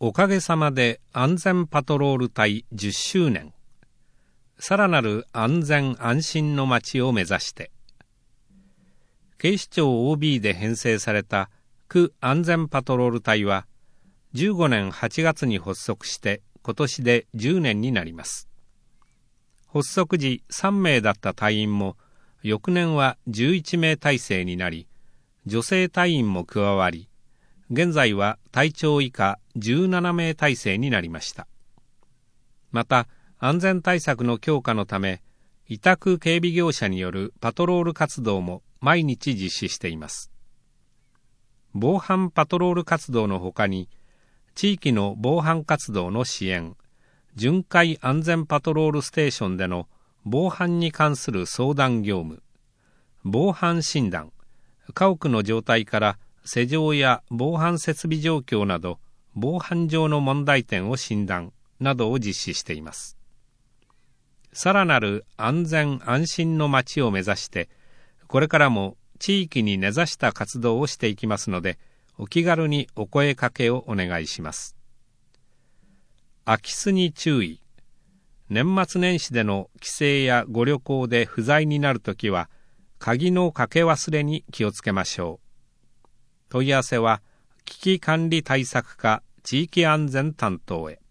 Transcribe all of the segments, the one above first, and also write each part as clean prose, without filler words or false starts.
おかげさまで安全パトロール隊10周年、さらなる安全安心の街を目指して、警視庁 OB で編成された区安全パトロール隊は、15年8月に発足して今年で10年になります。発足時3名だった隊員も、翌年は11名体制になり、女性隊員も加わり、現在は隊長以下17名体制になりました。また、安全対策の強化のため、委託警備業者によるパトロール活動も毎日実施しています。防犯パトロール活動のほかに、地域の防犯活動の支援、巡回安全パトロールステーションでの防犯に関する相談業務、防犯診断、家屋の状態から施錠や防犯設備状況など防犯上の問題点を診断などを実施しています。さらなる安全安心の街を目指して、これからも地域に根ざした活動をしていきますので、お気軽にお声かけをお願いします。空き巣に注意。年末年始での帰省やご旅行で不在になるときは、鍵のかけ忘れに気をつけましょう。問い合わせは危機管理対策課地域安全担当へ。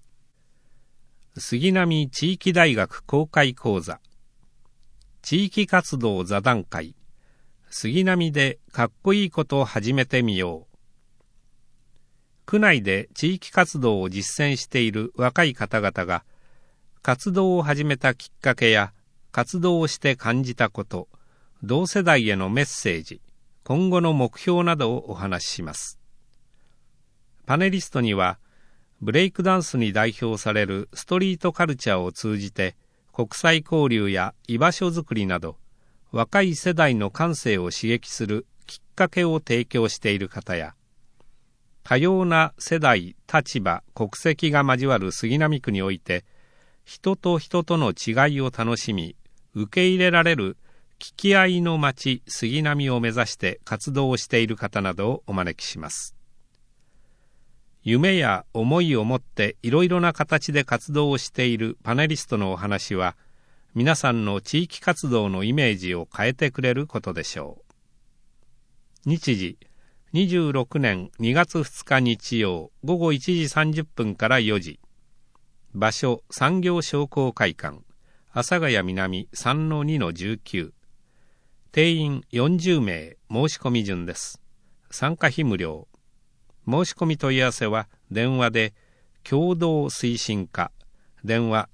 杉並地域大学公開講座、地域活動座談会、杉並でかっこいいことを始めてみよう。区内で地域活動を実践している若い方々が、活動を始めたきっかけや活動をして感じたこと、同世代へのメッセージ、今後の目標などをお話しします。パネリストには、ブレイクダンスに代表されるストリートカルチャーを通じて、国際交流や居場所づくりなど、若い世代の感性を刺激するきっかけを提供している方や、多様な世代、立場、国籍が交わる杉並区において、人と人との違いを楽しみ、受け入れられる聞き合いの街杉並を目指して活動をしている方などをお招きします。夢や思いを持っていろいろな形で活動をしているパネリストのお話は、皆さんの地域活動のイメージを変えてくれることでしょう。日時、26年2月2日日曜午後1時30分から4時。場所、産業商工会館、阿佐ヶ谷南 3-2-19。定員40名、申し込み順です。参加費無料。申し込み問い合わせは電話で共同推進課、電話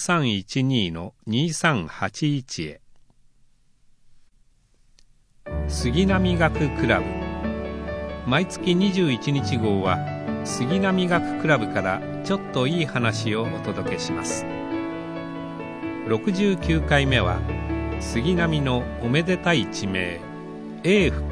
3312-2381 へ。杉並学クラブ、毎月21日号は杉並学クラブからちょっといい話をお届けします。69回目は杉並のおめでたい地名永福。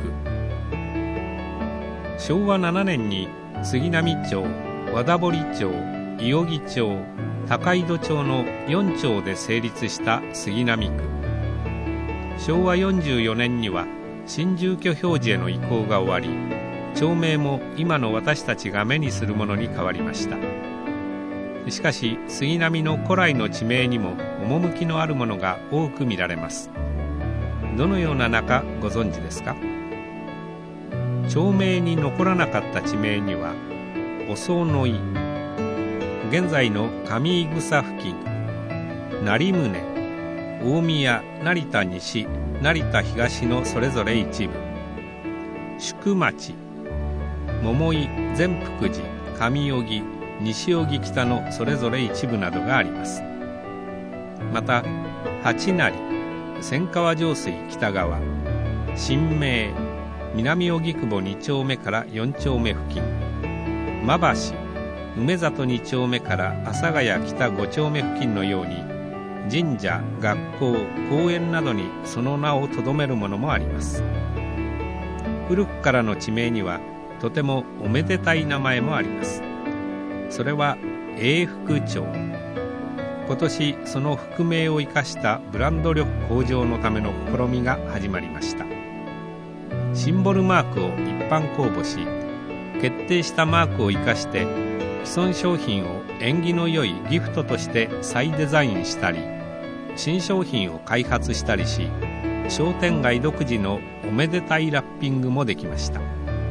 昭和7年に杉並町、和田堀町、伊予木町、高井戸町の4町で成立した杉並区。昭和44年には新住居表示への移行が終わり、町名も今の私たちが目にするものに変わりました。しかし杉並の古来の地名にも趣のあるものが多く見られます。どのような名かご存知ですか？町名に残らなかった地名には、おそのい、現在の上井草付近、成宗、大宮、成田西、成田東のそれぞれ一部、宿町、桃井、善福寺、上荻、西荻北のそれぞれ一部などがあります。また、八成、千川上水北側、新名、南荻窪2丁目から4丁目付近、馬橋、梅里2丁目から阿佐ヶ谷北5丁目付近のように、神社、学校、公園などにその名を留めるものもあります。古くからの地名にはとてもおめでたい名前もあります。それは永福町。今年その福名を生かしたブランド力向上のための試みが始まりました。シンボルマークを一般公募し、決定したマークを生かして既存商品を縁起の良いギフトとして再デザインしたり、新商品を開発したりし、商店街独自のおめでたいラッピングもできました。老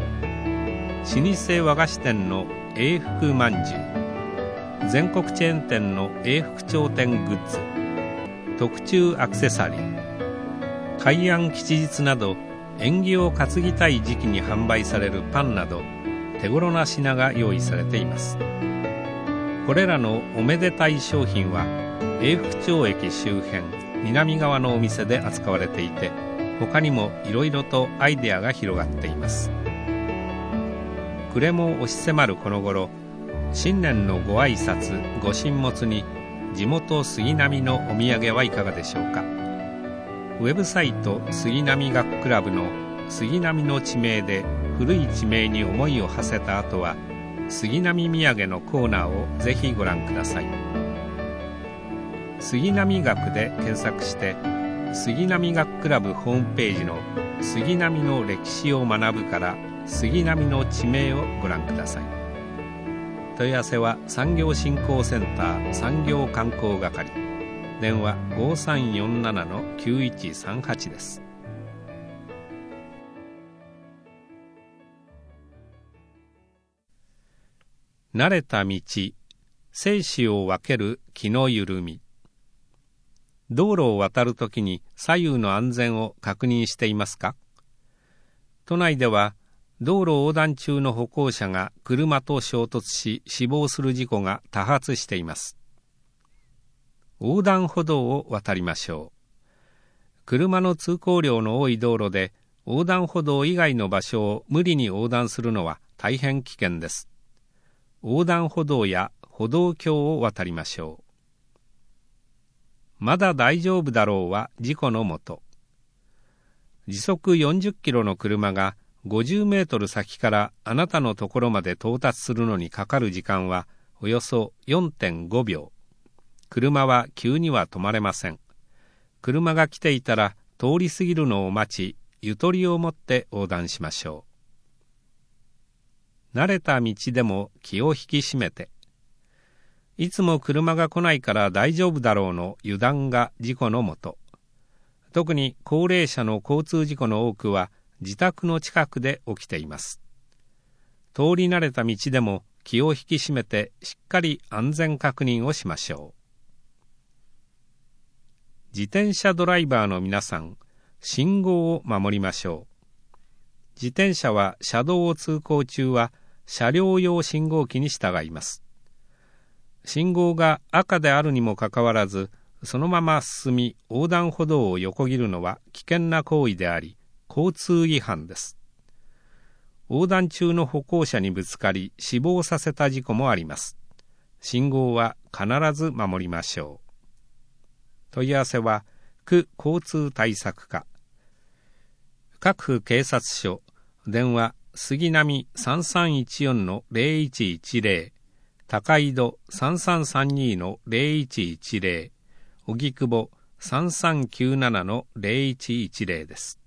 舗和菓子店の永福まんじゅう、全国チェーン店の永福町店グッズ、特注アクセサリー、海安吉日など縁起を担ぎたい時期に販売されるパンなど手頃な品が用意されています。これらのおめでたい商品は永福町駅周辺南側のお店で扱われていて、他にもいろいろとアイデアが広がっています。暮れも押し迫るこの頃、新年のご挨拶ご神物に地元杉並のお土産はいかがでしょうか。ウェブサイト杉並学クラブの杉並の地名で古い地名に思いを馳せた後は、杉並土産のコーナーをぜひご覧ください。杉並学で検索して杉並学クラブホームページの杉並の歴史を学ぶから杉並の地名をご覧ください。問い合わせは産業振興センター産業観光係、電話 5347-9138 です。慣れた道、生死を分ける気の緩み。道路を渡るときに左右の安全を確認していますか？都内では道路横断中の歩行者が車と衝突し死亡する事故が多発しています。横断歩道を渡りましょう。車の通行量の多い道路で横断歩道以外の場所を無理に横断するのは大変危険です。横断歩道や歩道橋を渡りましょう。まだ大丈夫だろうは事故のもと。時速40キロの車が50メートル先からあなたのところまで到達するのにかかる時間はおよそ 4.5 秒。車は急には止まれません。車が来ていたら通り過ぎるのを待ち、ゆとりを持って横断しましょう。慣れた道でも気を引き締めて。いつも車が来ないから大丈夫だろうの油断が事故のもと。特に高齢者の交通事故の多くは自宅の近くで起きています。通り慣れた道でも気を引き締めてしっかり安全確認をしましょう。自転車ドライバーの皆さん、信号を守りましょう。自転車は車道を通行中は車両用信号機に従います。信号が赤であるにもかかわらず、そのまま進み横断歩道を横切るのは危険な行為であり、交通違反です。横断中の歩行者にぶつかり死亡させた事故もあります。信号は必ず守りましょう。問い合わせは区交通対策課、各府警察署、電話杉並 3314-0110、高井戸 3332-0110、荻窪 3397-0110 です。